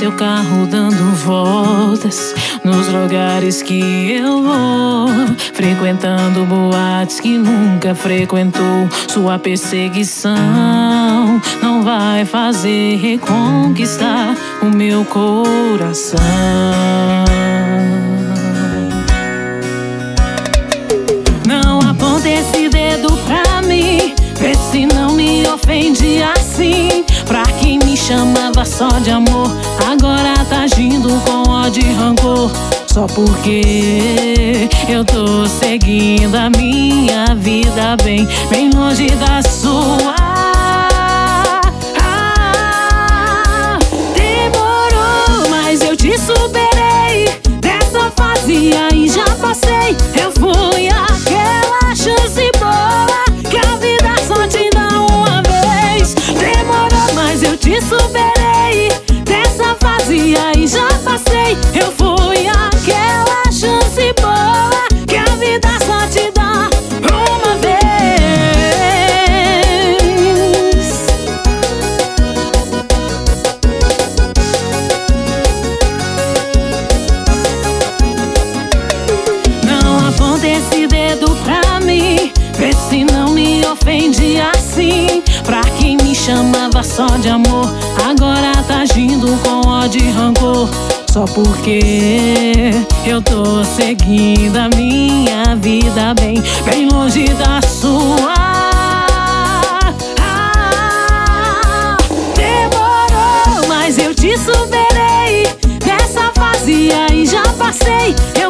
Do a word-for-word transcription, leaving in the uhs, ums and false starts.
seu carro dando voltas nos lugares que eu vou, frequentando boates que nunca frequentou. Sua perseguição não vai fazer reconquistar o meu coração. Não aponte esse dedo pra mim, vê se não me ofende assim. Pra quem me chamava só de amor, agora tá agindo com ódio e rancor. Só porque eu tô seguindo a minha vida bem, bem longe da sua. Ah, demorou, mas eu te superei. Dessa fase aí já passei. Eu fui aquela chance boa que a vida só te dá uma vez. Demorou, mas eu te superei. Dessa fase aí já passei. Eu fui aquela chance boa que a vida só te dá uma vez. Não aponte esse dedo pra mim, vê se não me ofende assim. Pra quem me chamava só de amor, agora tá agindo com ódio e rancor. Só porque eu tô seguindo a minha vida bem, bem longe da sua. Ah, demorou, mas eu te superei. Dessa fase aí já passei.